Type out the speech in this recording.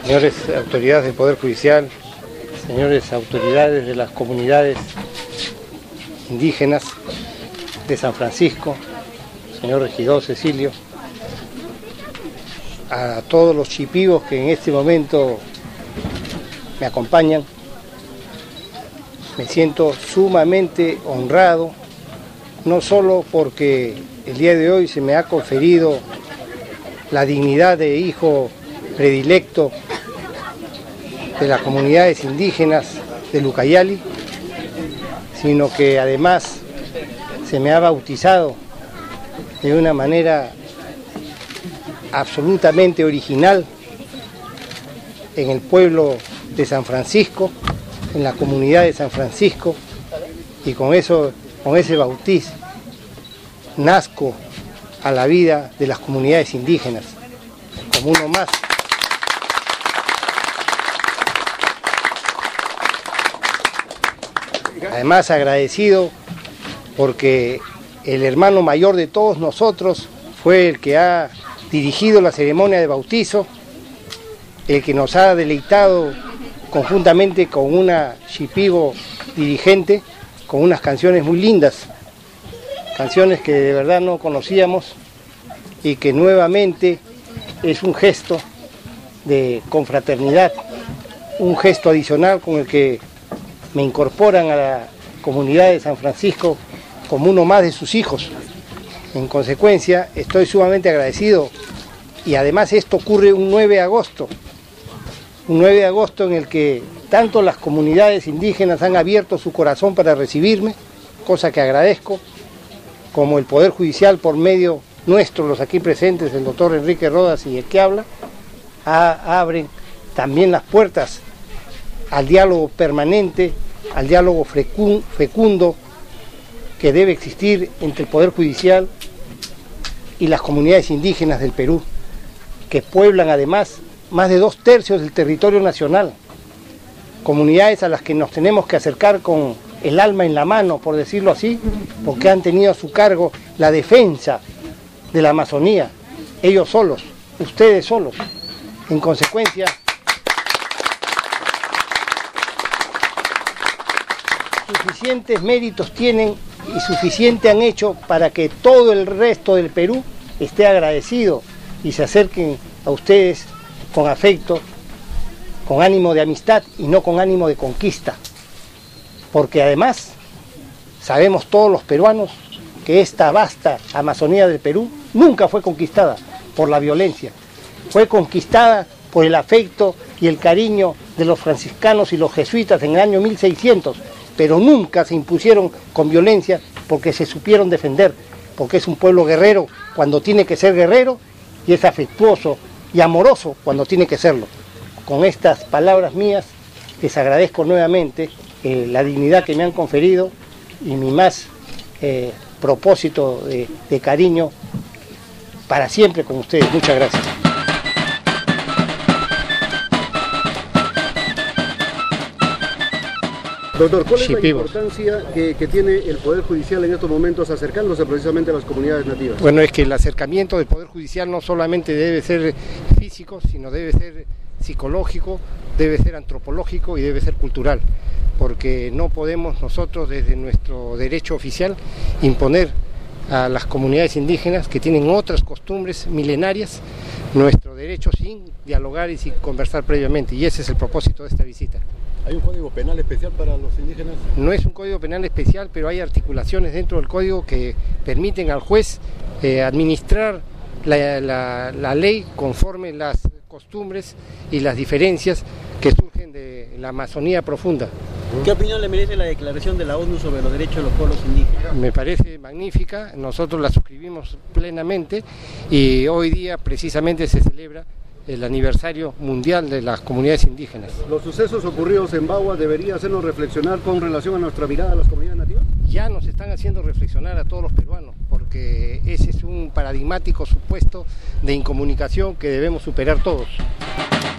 señores autoridades del Poder Judicial, señores autoridades de las comunidades indígenas de San Francisco, señor regidor Cecilio, a todos los chipivos que en este momento me acompañan. Me siento sumamente honrado, no solo porque el día de hoy se me ha conferido la dignidad de hijo predilecto de las comunidades indígenas de Lucayali, sino que además se me ha bautizado de una manera absolutamente original en el pueblo de San Francisco, en la comunidad de San Francisco, y con ese bautizo nazco a la vida de las comunidades indígenas, como uno más. Además agradecido porque el hermano mayor de todos nosotros fue el que ha dirigido la ceremonia de bautizo, el que nos ha deleitado conjuntamente con una chipivo dirigente, con unas canciones muy lindas, canciones que de verdad no conocíamos y que nuevamente es un gesto de confraternidad, un gesto adicional con el que me incorporan a la comunidad de San Francisco como uno más de sus hijos. En consecuencia, estoy sumamente agradecido y además esto ocurre un 9 de agosto, un 9 de agosto en el que tanto las comunidades indígenas han abierto su corazón para recibirme, cosa que agradezco, como el Poder Judicial por medio nuestro, los aquí presentes, el doctor Enrique Rodas y el que habla, abren también las puertas al diálogo permanente, al diálogo fecundo que debe existir entre el Poder Judicial y las comunidades indígenas del Perú, que pueblan además más de 2/3 del territorio nacional, comunidades a las que nos tenemos que acercar con el alma en la mano, por decirlo así, porque han tenido a su cargo la defensa de la Amazonía, ellos solos, ustedes solos. En consecuencia, suficientes méritos tienen y suficiente han hecho para que todo el resto del Perú esté agradecido y se acerquen a ustedes con afecto, con ánimo de amistad y no con ánimo de conquista. Porque además sabemos todos los peruanos que esta vasta Amazonía del Perú nunca fue conquistada por la violencia, fue conquistada por el afecto y el cariño de los franciscanos y los jesuitas en el año 1600, pero nunca se impusieron con violencia porque se supieron defender, porque es un pueblo guerrero cuando tiene que ser guerrero y es afectuoso y amoroso cuando tiene que serlo. Con estas palabras mías les agradezco nuevamente la dignidad que me han conferido y mi más propósito de cariño para siempre con ustedes. Muchas gracias. Doctor, ¿cuál es la importancia que tiene el Poder Judicial en estos momentos acercándose precisamente a las comunidades nativas? Bueno, es que el acercamiento del Poder Judicial no solamente debe ser físico, sino debe ser psicológico, debe ser antropológico y debe ser cultural, porque no podemos nosotros desde nuestro derecho oficial imponer a las comunidades indígenas que tienen otras costumbres milenarias nuestro derecho sin dialogar y sin conversar previamente, y ese es el propósito de esta visita. ¿Hay un código penal especial para los indígenas? No es un código penal especial, pero hay articulaciones dentro del código que permiten al juez administrar la ley conforme las costumbres y las diferencias que surgen de la Amazonía profunda. ¿Qué opinión le merece la declaración de la ONU sobre los derechos de los pueblos indígenas? Me parece magnífica, nosotros la suscribimos plenamente y hoy día precisamente se celebra el aniversario mundial de las comunidades indígenas. ¿Los sucesos ocurridos en Bagua deberían hacernos reflexionar con relación a nuestra mirada a las comunidades nativas? Ya nos están haciendo reflexionar a todos los peruanos, porque ese es un paradigmático supuesto de incomunicación que debemos superar todos.